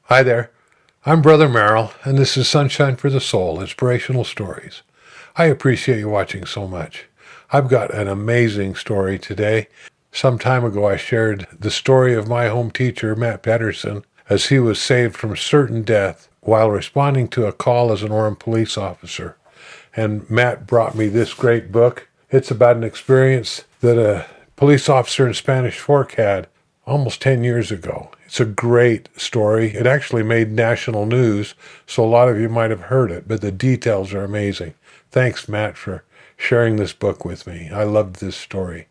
Hi there. I'm Brother Merrill, and this is Sunshine for the Soul, Inspirational Stories. I appreciate you watching so much. I've got an amazing story today. Some time ago, I shared the story of my home teacher, Matt Pedersen, as he was saved from certain death while responding to a call as an Orem police officer. And Matt brought me this great book. It's about an experience that a police officer in Spanish Fork had almost 10 years ago. It's a great story. It actually made national news, so a lot of you might have heard it, but the details are amazing. Thanks, Matt, for sharing this book with me. I loved this story.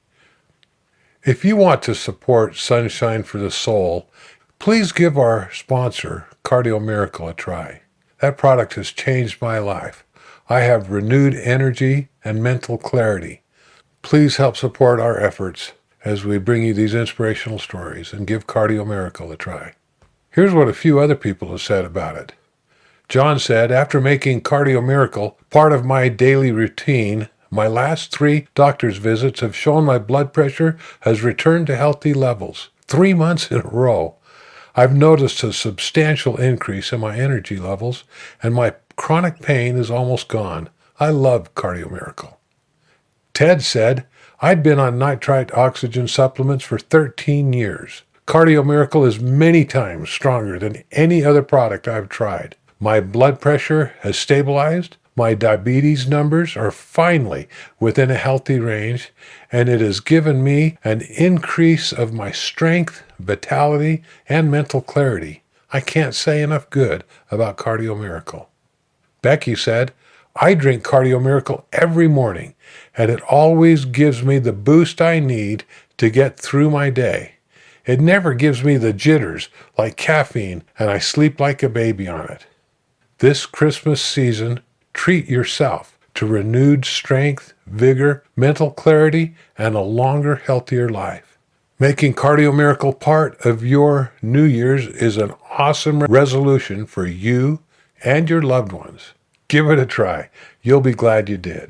If you want to support Sunshine for the Soul, please give our sponsor, Cardio Miracle, a try. That product has changed my life. I have renewed energy and mental clarity. Please help support our efforts as we bring you these inspirational stories and give Cardio Miracle a try. Here's what a few other people have said about it. John said, after making Cardio Miracle part of my daily routine, my last 3 doctor's visits have shown my blood pressure has returned to healthy levels. 3 months in a row. I've noticed a substantial increase in my energy levels, and my chronic pain is almost gone. I love Cardio Miracle. Ted said, I'd been on nitrite oxygen supplements for 13 years. Cardio Miracle is many times stronger than any other product I've tried. My blood pressure has stabilized, my diabetes numbers are finally within a healthy range, and it has given me an increase of my strength, vitality, and mental clarity. I can't say enough good about Cardio Miracle. Becky said, I drink Cardio Miracle every morning, and it always gives me the boost I need to get through my day. It never gives me the jitters like caffeine, and I sleep like a baby on it. This Christmas season, treat yourself to renewed strength, vigor, mental clarity, and a longer, healthier life. Making Cardio Miracle part of your New Year's is an awesome resolution for you and your loved ones. Give it a try. You'll be glad you did.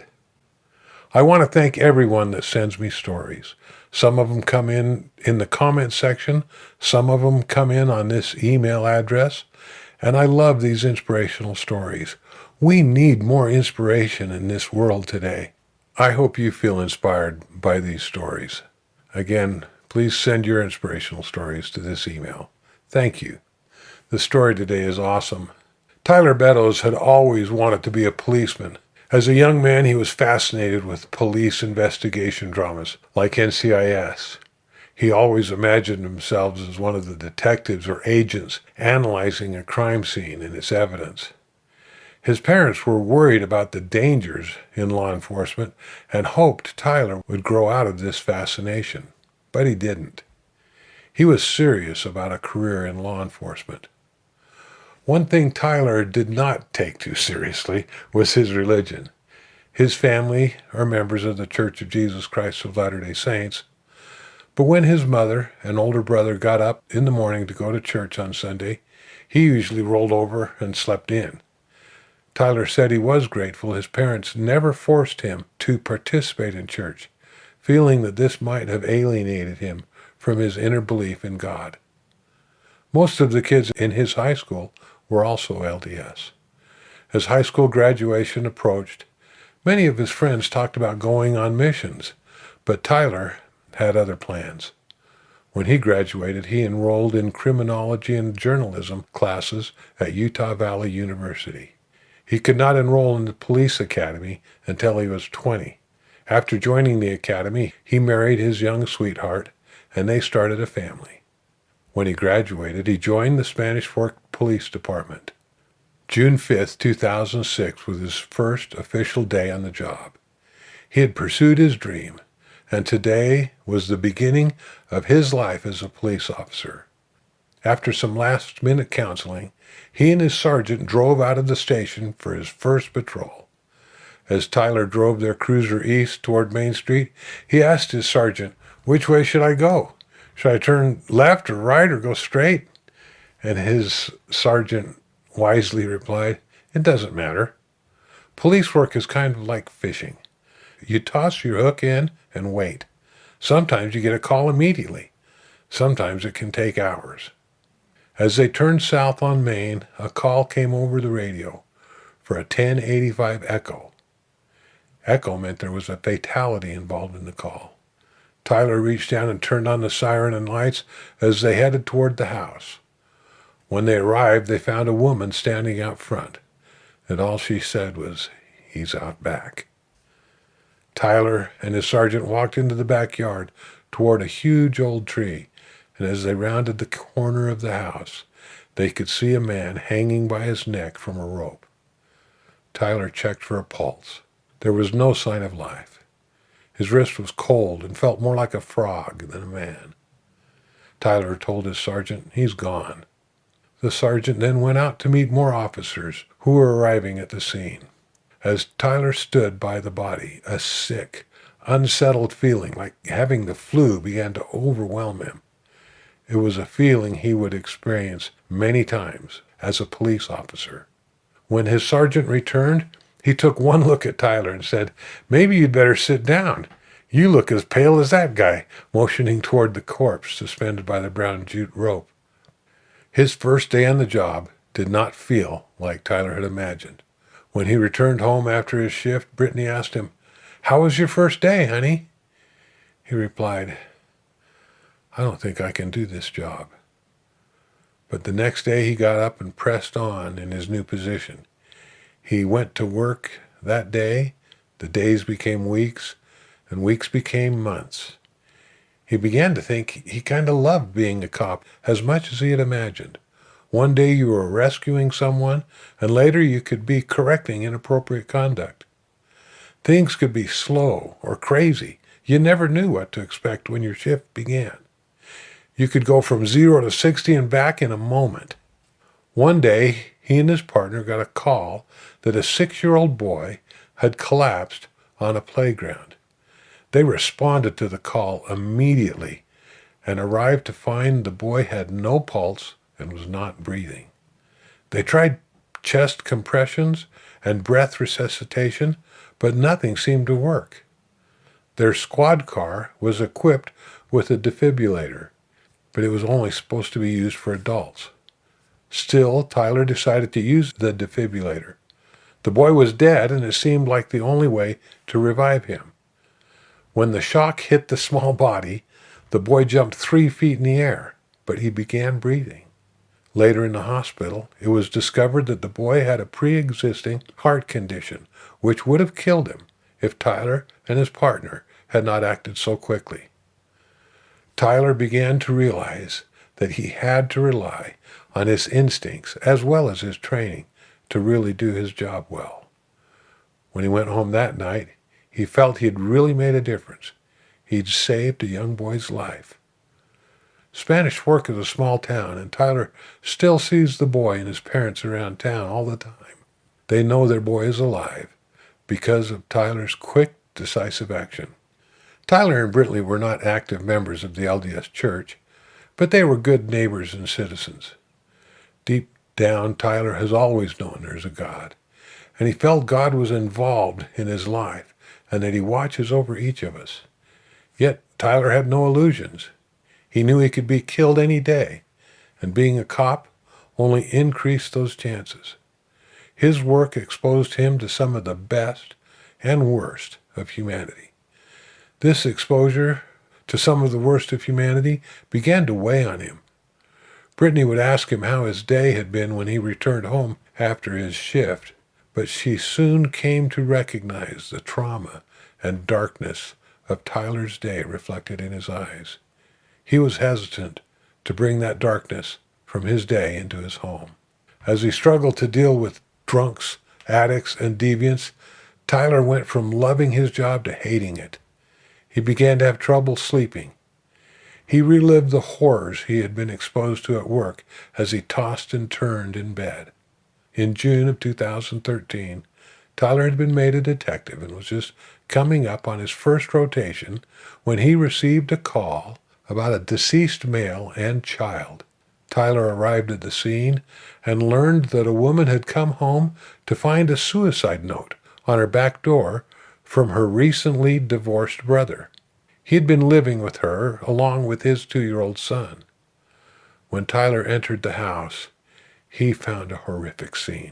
I want to thank everyone that sends me stories. Some of them come in the comment section. Some of them come in on this email address. And I love these inspirational stories. We need more inspiration in this world today. I hope you feel inspired by these stories. Again, please send your inspirational stories to this email. Thank you. The story today is awesome. Tyler Beddoes had always wanted to be a policeman. As a young man, he was fascinated with police investigation dramas like NCIS. He always imagined himself as one of the detectives or agents analyzing a crime scene and its evidence. His parents were worried about the dangers in law enforcement and hoped Tyler would grow out of this fascination, but he didn't. He was serious about a career in law enforcement. One thing Tyler did not take too seriously was his religion. His family are members of the Church of Jesus Christ of Latter-day Saints, but when his mother and older brother got up in the morning to go to church on Sunday, he usually rolled over and slept in. Tyler said he was grateful his parents never forced him to participate in church, feeling that this might have alienated him from his inner belief in God. Most of the kids in his high school were also LDS. As high school graduation approached, many of his friends talked about going on missions, but Tyler had other plans. When he graduated, he enrolled in criminology and journalism classes at Utah Valley University. He could not enroll in the police academy until he was 20. After joining the academy, he married his young sweetheart, and they started a family. When he graduated, he joined the Spanish Fork Police Department. June 5, 2006 was his first official day on the job. He had pursued his dream, and today was the beginning of his life as a police officer. After some last-minute counseling, he and his sergeant drove out of the station for his first patrol. As Tyler drove their cruiser east toward Main Street, he asked his sergeant, "Which way should I go? Should I turn left or right or go straight?" And his sergeant wisely replied, "It doesn't matter. Police work is kind of like fishing. You toss your hook in and wait. Sometimes you get a call immediately. Sometimes it can take hours." As they turned south on Main, a call came over the radio for a 1085 Echo. Echo meant there was a fatality involved in the call. Tyler reached down and turned on the siren and lights as they headed toward the house. When they arrived, they found a woman standing out front, and all she said was, "He's out back." Tyler and his sergeant walked into the backyard toward a huge old tree, and as they rounded the corner of the house, they could see a man hanging by his neck from a rope. Tyler checked for a pulse. There was no sign of life. His wrist was cold and felt more like a frog than a man. Tyler told his sergeant, "He's gone." The sergeant then went out to meet more officers who were arriving at the scene. As Tyler stood by the body, a sick, unsettled feeling like having the flu began to overwhelm him. It was a feeling he would experience many times as a police officer. When his sergeant returned, he took one look at Tyler and said, "Maybe you'd better sit down. You look as pale as that guy," motioning toward the corpse suspended by the brown jute rope. His first day on the job did not feel like Tyler had imagined. When he returned home after his shift, Brittany asked him, "How was your first day, honey?" He replied, "I don't think I can do this job." But the next day he got up and pressed on in his new position. He went to work that day, the days became weeks, and weeks became months. He began to think he kind of loved being a cop as much as he had imagined. One day you were rescuing someone, and later you could be correcting inappropriate conduct. Things could be slow or crazy. You never knew what to expect when your shift began. You could go from 0 to 60 and back in a moment. One day, he and his partner got a call that a 6-year-old boy had collapsed on a playground. They responded to the call immediately and arrived to find the boy had no pulse and was not breathing. They tried chest compressions and breath resuscitation, but nothing seemed to work. Their squad car was equipped with a defibrillator, but it was only supposed to be used for adults. Still, Tyler decided to use the defibrillator. The boy was dead, and it seemed like the only way to revive him. When the shock hit the small body, the boy jumped 3 feet in the air, but he began breathing. Later in the hospital, it was discovered that the boy had a pre-existing heart condition, which would have killed him if Tyler and his partner had not acted so quickly. Tyler began to realize that he had to rely on his instincts as well as his training to really do his job well. When he went home that night, he felt he'd really made a difference. He'd saved a young boy's life. Spanish Fork is a small town, and Tyler still sees the boy and his parents around town all the time. They know their boy is alive because of Tyler's quick, decisive action. Tyler and Brittany were not active members of the LDS Church, but they were good neighbors and citizens. Deep down, Tyler has always known there's a God, and he felt God was involved in his life and that he watches over each of us. Yet Tyler had no illusions. He knew he could be killed any day, and being a cop only increased those chances. His work exposed him to some of the best and worst of humanity. This exposure to some of the worst of humanity began to weigh on him. Brittany would ask him how his day had been when he returned home after his shift, but she soon came to recognize the trauma and darkness of Tyler's day reflected in his eyes. He was hesitant to bring that darkness from his day into his home. As he struggled to deal with drunks, addicts, and deviants, Tyler went from loving his job to hating it. He began to have trouble sleeping. He relived the horrors he had been exposed to at work as he tossed and turned in bed. In June of 2013, Tyler had been made a detective and was just coming up on his first rotation when he received a call about a deceased male and child. Tyler arrived at the scene and learned that a woman had come home to find a suicide note on her back door from her recently divorced brother. He'd been living with her along with his 2-year-old son. When Tyler entered the house, he found a horrific scene.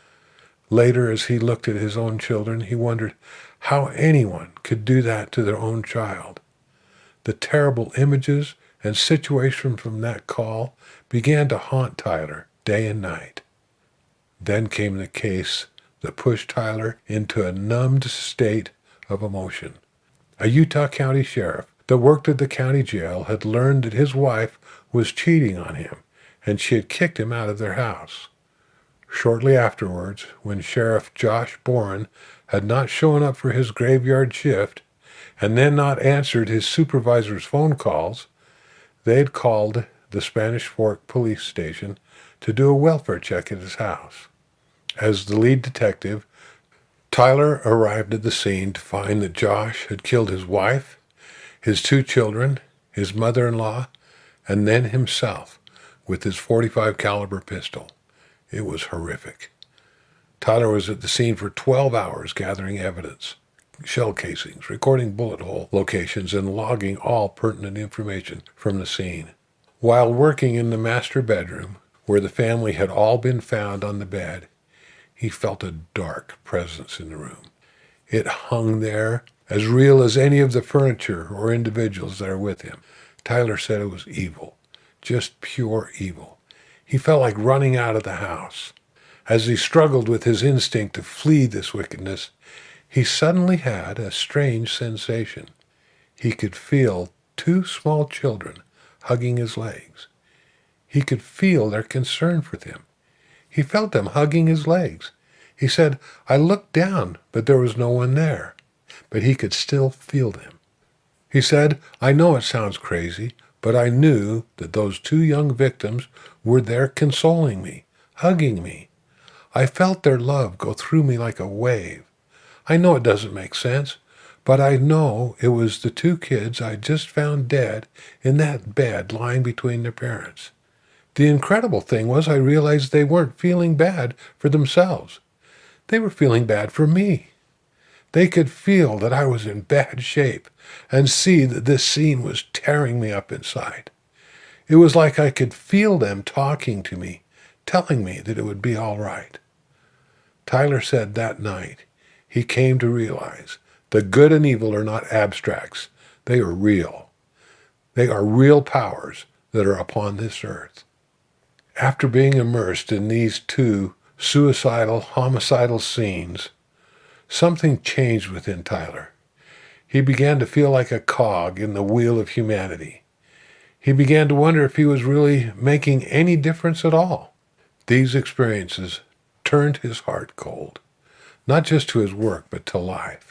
Later, as he looked at his own children, he wondered how anyone could do that to their own child. The terrible images and situation from that call began to haunt Tyler day and night. Then came the case that pushed Tyler into a numbed state of emotion. A Utah County sheriff that worked at the county jail had learned that his wife was cheating on him, and she had kicked him out of their house. Shortly afterwards, when Sheriff Josh Boren had not shown up for his graveyard shift and then not answered his supervisor's phone calls, they had called the Spanish Fork police station to do a welfare check at his house. As the lead detective, Tyler arrived at the scene to find that Josh had killed his wife, his 2 children, his mother-in-law, and then himself with his .45 caliber pistol. It was horrific. Tyler was at the scene for 12 hours gathering evidence, shell casings, recording bullet hole locations, and logging all pertinent information from the scene. While working in the master bedroom, where the family had all been found on the bed, he felt a dark presence in the room. It hung there, as real as any of the furniture or individuals that are with him. Tyler said it was evil, just pure evil. He felt like running out of the house. As he struggled with his instinct to flee this wickedness, he suddenly had a strange sensation. He could feel 2 small children hugging his legs. He could feel their concern for him. He felt them hugging his legs. He said, "I looked down, but there was no one there." But he could still feel them. He said, "I know it sounds crazy, but I knew that those 2 young victims were there consoling me, hugging me. I felt their love go through me like a wave. I know it doesn't make sense, but I know it was the 2 kids I just found dead in that bed lying between their parents. The incredible thing was I realized they weren't feeling bad for themselves. They were feeling bad for me. They could feel that I was in bad shape and see that this scene was tearing me up inside. It was like I could feel them talking to me, telling me that it would be all right." Tyler said that night he came to realize the good and evil are not abstracts. They are real. They are real powers that are upon this earth. After being immersed in these 2 suicidal, homicidal scenes, something changed within Tyler. He began to feel like a cog in the wheel of humanity. He began to wonder if he was really making any difference at all. These experiences turned his heart cold, not just to his work, but to life.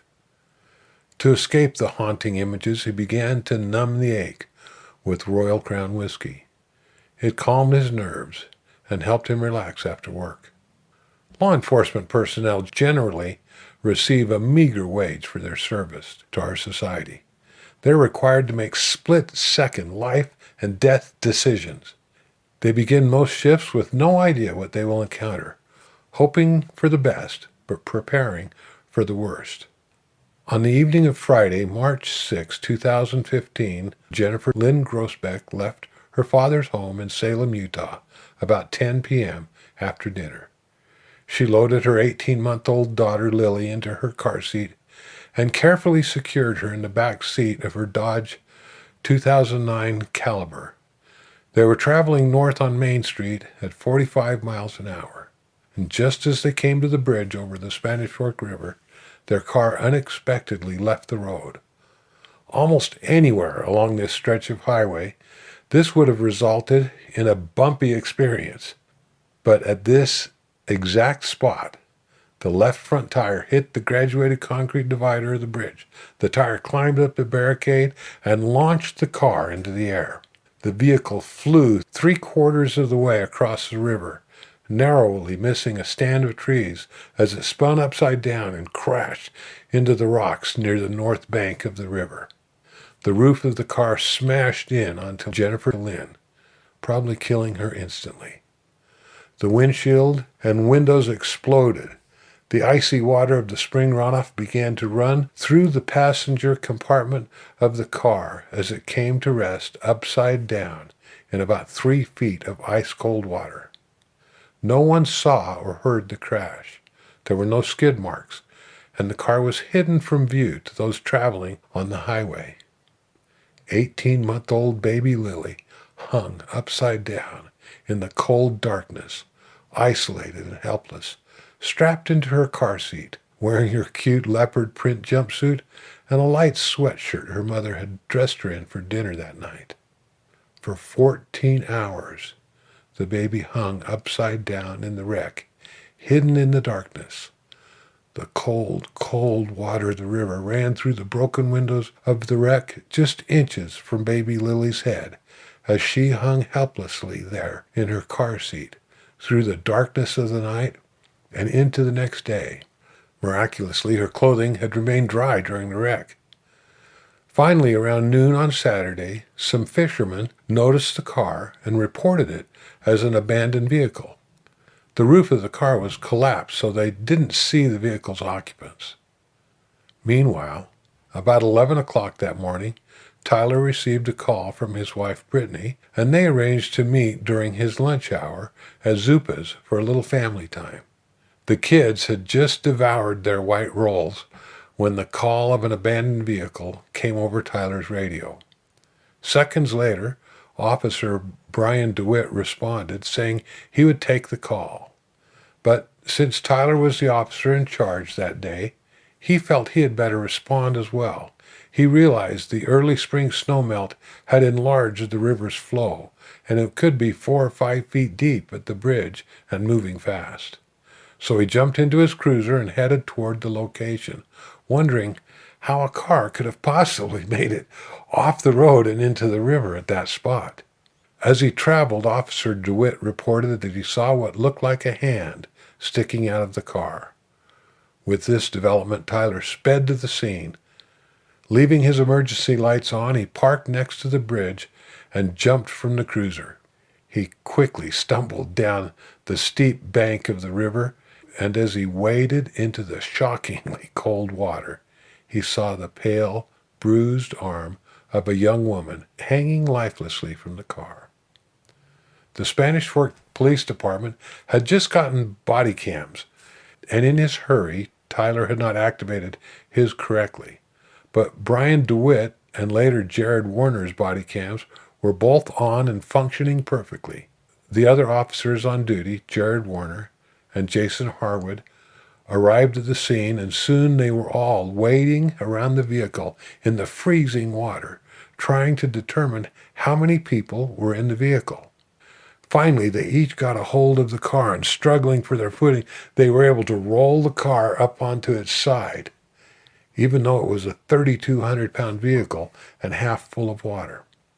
To escape the haunting images, he began to numb the ache with Royal Crown whiskey. It calmed his nerves and helped him relax after work. Law enforcement personnel generally receive a meager wage for their service to our society. They're required to make split-second life and death decisions. They begin most shifts with no idea what they will encounter, hoping for the best, but preparing for the worst. On the evening of Friday, March 6, 2015, Jennifer Lynn Grossbeck left her father's home in Salem, Utah, about 10 p.m. after dinner. She loaded her 18-month-old daughter Lily into her car seat and carefully secured her in the back seat of her Dodge 2009 Caliber. They were traveling north on Main Street at 45 miles an hour. And just as they came to the bridge over the Spanish Fork River, their car unexpectedly left the road. Almost anywhere along this stretch of highway, this would have resulted in a bumpy experience. But at this exact spot, the left front tire hit the graduated concrete divider of the bridge. The tire climbed up the barricade and launched the car into the air. The vehicle flew 3/4 of the way across the river, narrowly missing a stand of trees as it spun upside down and crashed into the rocks near the north bank of the river. The roof of the car smashed in onto Jennifer Lynn, probably killing her instantly. The windshield and windows exploded. The icy water of the spring runoff began to run through the passenger compartment of the car as it came to rest upside down in about 3 feet of ice-cold water. No one saw or heard the crash. There were no skid marks, and the car was hidden from view to those traveling on the highway. 18-month-old baby Lily hung upside down in the cold darkness, isolated and helpless, strapped into her car seat, wearing her cute leopard print jumpsuit and a light sweatshirt her mother had dressed her in for dinner that night. For 14 hours, the baby hung upside down in the wreck, hidden in the darkness. The cold, cold water of the river ran through the broken windows of the wreck just inches from baby Lily's head as she hung helplessly there in her car seat through the darkness of the night and into the next day. Miraculously, her clothing had remained dry during the wreck. Finally, around noon on Saturday, some fishermen noticed the car and reported it as an abandoned vehicle. The roof of the car was collapsed, so they didn't see the vehicle's occupants. Meanwhile, about 11 o'clock that morning, Tyler received a call from his wife Brittany, and they arranged to meet during his lunch hour at Zupa's for a little family time. The kids had just devoured their white rolls when the call of an abandoned vehicle came over Tyler's radio. Seconds later, Officer Brian DeWitt responded, saying he would take the call. But since Tyler was the officer in charge that day, he felt he had better respond as well. He realized the early spring snowmelt had enlarged the river's flow, and it could be 4 or 5 feet deep at the bridge and moving fast. So he jumped into his cruiser and headed toward the location, wondering how a car could have possibly made it off the road and into the river at that spot. As he traveled, Officer DeWitt reported that he saw what looked like a hand sticking out of the car. With this development, Tyler sped to the scene. Leaving his emergency lights on, he parked next to the bridge and jumped from the cruiser. He quickly stumbled down the steep bank of the river, and as he waded into the shockingly cold water, he saw the pale, bruised arm of a young woman hanging lifelessly from the car. The Spanish Fork Police Department had just gotten body cams, and in his hurry, Tyler had not activated his correctly. But Brian DeWitt and later Jared Warner's body cams were both on and functioning perfectly. The other officers on duty, Jared Warner and Jason Harwood, arrived at the scene, and soon they were all wading around the vehicle in the freezing water, trying to determine how many people were in the vehicle. Finally, they each got a hold of the car, and struggling for their footing, they were able to roll the car up onto its side, even though it was a 3,200-pound vehicle and half full of water.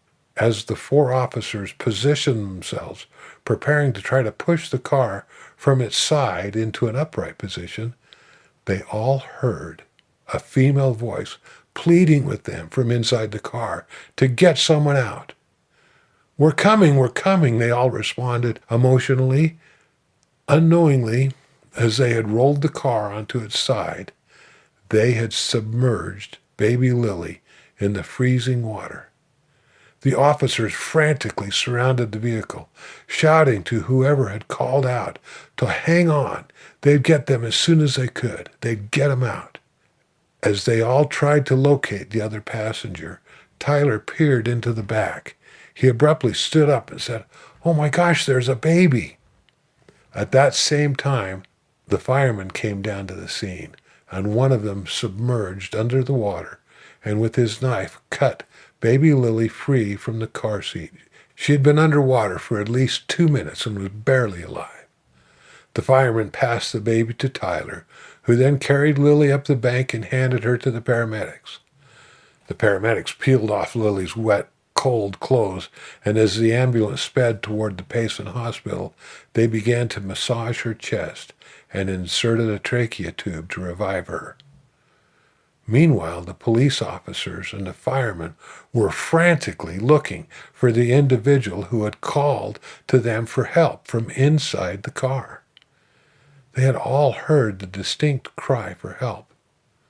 As the 4 officers positioned themselves, preparing to try to push the car from its side into an upright position, they all heard a female voice pleading with them from inside the car to get someone out. We're coming," they all responded emotionally. Unknowingly, as they had rolled the car onto its side, they had submerged baby Lily in the freezing water. The officers frantically surrounded the vehicle, shouting to whoever had called out to hang on. They'd get them as soon as they could. They'd get them out. As they all tried to locate the other passenger, Tyler peered into the back. He abruptly stood up and said, "Oh my gosh, there's a baby." At that same time, the firemen came down to the scene, and one of them submerged under the water and with his knife cut baby Lily free from the car seat. She had been underwater for at least 2 minutes and was barely alive. The firemen passed the baby to Tyler, who then carried Lily up the bank and handed her to the paramedics. The paramedics peeled off Lily's wet, cold clothes, and as the ambulance sped toward the Payson Hospital, they began to massage her chest and inserted a trachea tube to revive her. Meanwhile, the police officers and the firemen were frantically looking for the individual who had called to them for help from inside the car. They had all heard the distinct cry for help.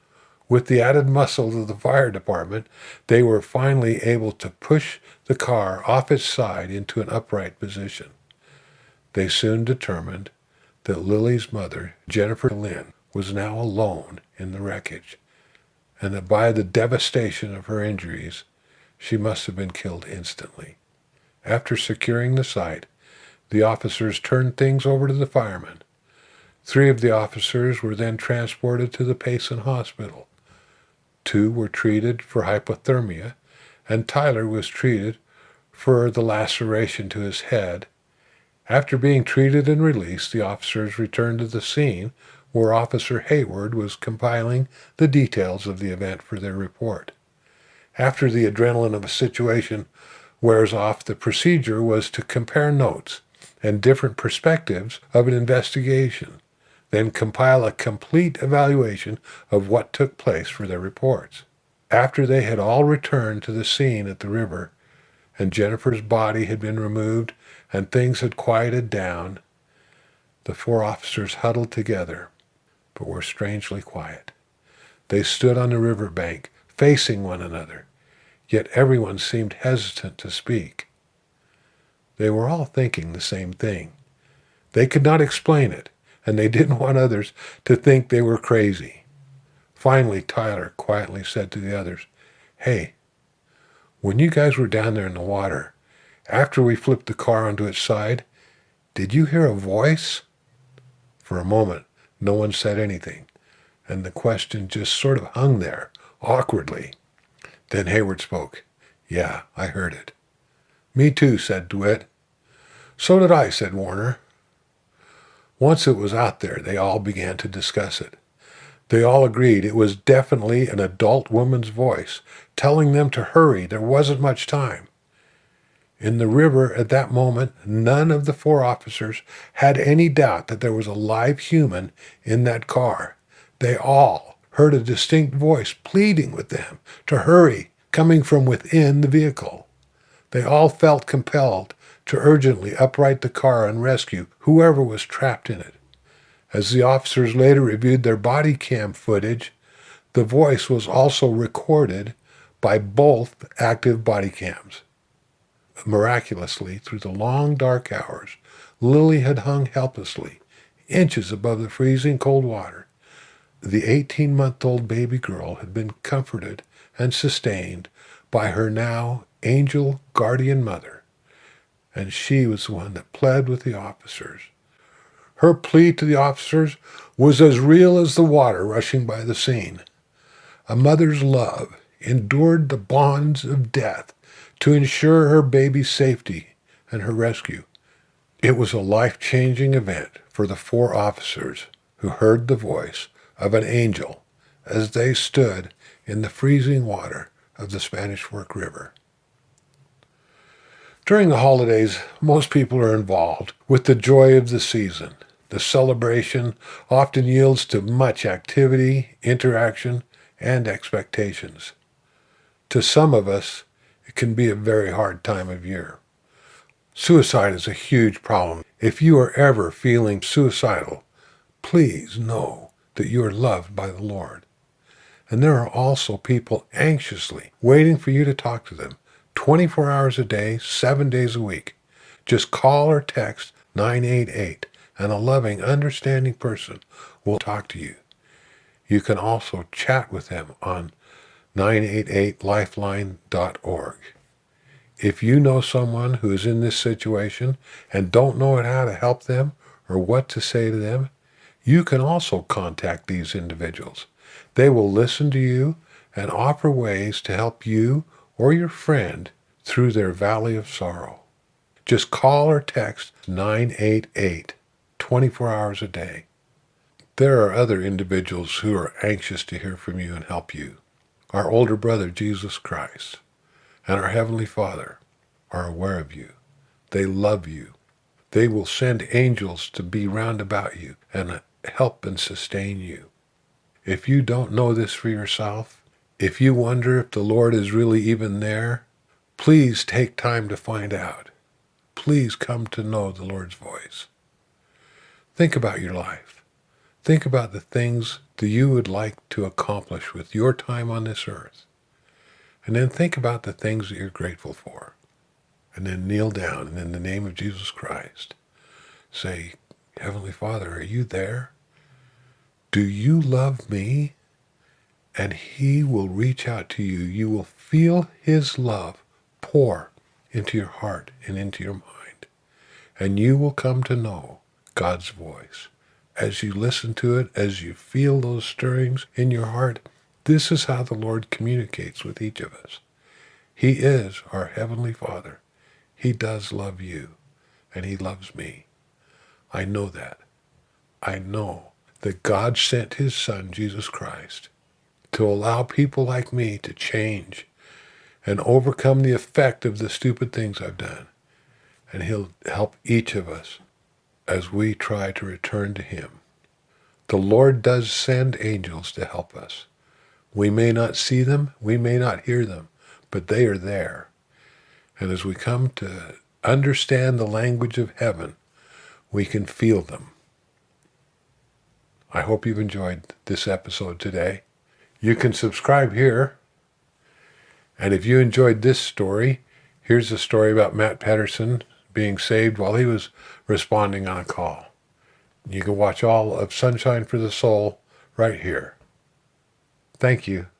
With the added muscle of the fire department, they were finally able to push the car off its side into an upright position. They soon determined that Lily's mother, Jennifer Lynn, was now alone in the wreckage, and that by the devastation of her injuries, she must have been killed instantly. After securing the site, the officers turned things over to the firemen. 3 of the officers were then transported to the Payson Hospital. 2 were treated for hypothermia, and Tyler was treated for the laceration to his head. After being treated and released, the officers returned to the scene where Officer Hayward was compiling the details of the event for their report. After the adrenaline of a situation wears off, the procedure was to compare notes and different perspectives of an investigation, then compile a complete evaluation of what took place for their reports. After they had all returned to the scene at the river, and Jennifer's body had been removed and things had quieted down, the 4 officers huddled together, but were strangely quiet. They stood on the river bank, facing one another, yet everyone seemed hesitant to speak. They were all thinking the same thing. They could not explain it, and they didn't want others to think they were crazy. Finally, Tyler quietly said to the others, "Hey, when you guys were down there in the water, after we flipped the car onto its side, did you hear a voice?" For a moment, no one said anything, and the question just sort of hung there, awkwardly. Then Hayward spoke. "Yeah, I heard it." "Me too," said DeWitt. "So did I," said Warner. Once it was out there, they all began to discuss it. They all agreed it was definitely an adult woman's voice, telling them to hurry. There wasn't much time. In the river at that moment, none of the 4 officers had any doubt that there was a live human in that car. They all heard a distinct voice pleading with them to hurry, coming from within the vehicle. They all felt compelled to urgently upright the car and rescue whoever was trapped in it. As the officers later reviewed their body cam footage, the voice was also recorded by both active body cams. Miraculously, through the long dark hours, Lily had hung helplessly, inches above the freezing cold water. The 18-month-old baby girl had been comforted and sustained by her now angel guardian mother, and she was the one that pled with the officers. Her plea to the officers was as real as the water rushing by the scene. A mother's love endured the bonds of death to ensure her baby's safety and her rescue. It was a life-changing event for the 4 officers who heard the voice of an angel as they stood in the freezing water of the Spanish Fork River. During the holidays, most people are involved with the joy of the season. The celebration often yields to much activity, interaction, and expectations. To some of us, it can be a very hard time of year. Suicide is a huge problem. If you are ever feeling suicidal, please know that you are loved by the Lord. And there are also people anxiously waiting for you to talk to them, 24 hours a day, 7 days a week. Just call or text 988, and a loving, understanding person will talk to you. You can also chat with them on 988lifeline.org. If you know someone who is in this situation and don't know how to help them or what to say to them, you can also contact these individuals. They will listen to you and offer ways to help you or your friend through their valley of sorrow. Just call or text 988, 24 hours a day. There are other individuals who are anxious to hear from you and help you. Our older brother, Jesus Christ, and our Heavenly Father are aware of you. They love you. They will send angels to be round about you and help and sustain you. If you don't know this for yourself, if you wonder if the Lord is really even there, please take time to find out. Please come to know the Lord's voice. Think about your life. Think about the things that you would like to accomplish with your time on this earth. And then think about the things that you're grateful for. And then kneel down and in the name of Jesus Christ, say, Heavenly Father, are you there? Do you love me? And he will reach out to you. You will feel his love pour into your heart and into your mind. And you will come to know God's voice. As you listen to it, as you feel those stirrings in your heart, this is how the Lord communicates with each of us. He is our Heavenly Father. He does love you, and he loves me. I know that. I know that God sent his Son, Jesus Christ, to allow people like me to change and overcome the effect of the stupid things I've done. And he'll help each of us as we try to return to him. The Lord does send angels to help us. We may not see them, we may not hear them, but they are there. And as we come to understand the language of heaven, we can feel them. I hope you've enjoyed this episode today. You can subscribe here. And if you enjoyed this story, here's a story about Matt Pedersen being saved while he was responding on a call. You can watch all of Sunshine for the Soul right here. Thank you.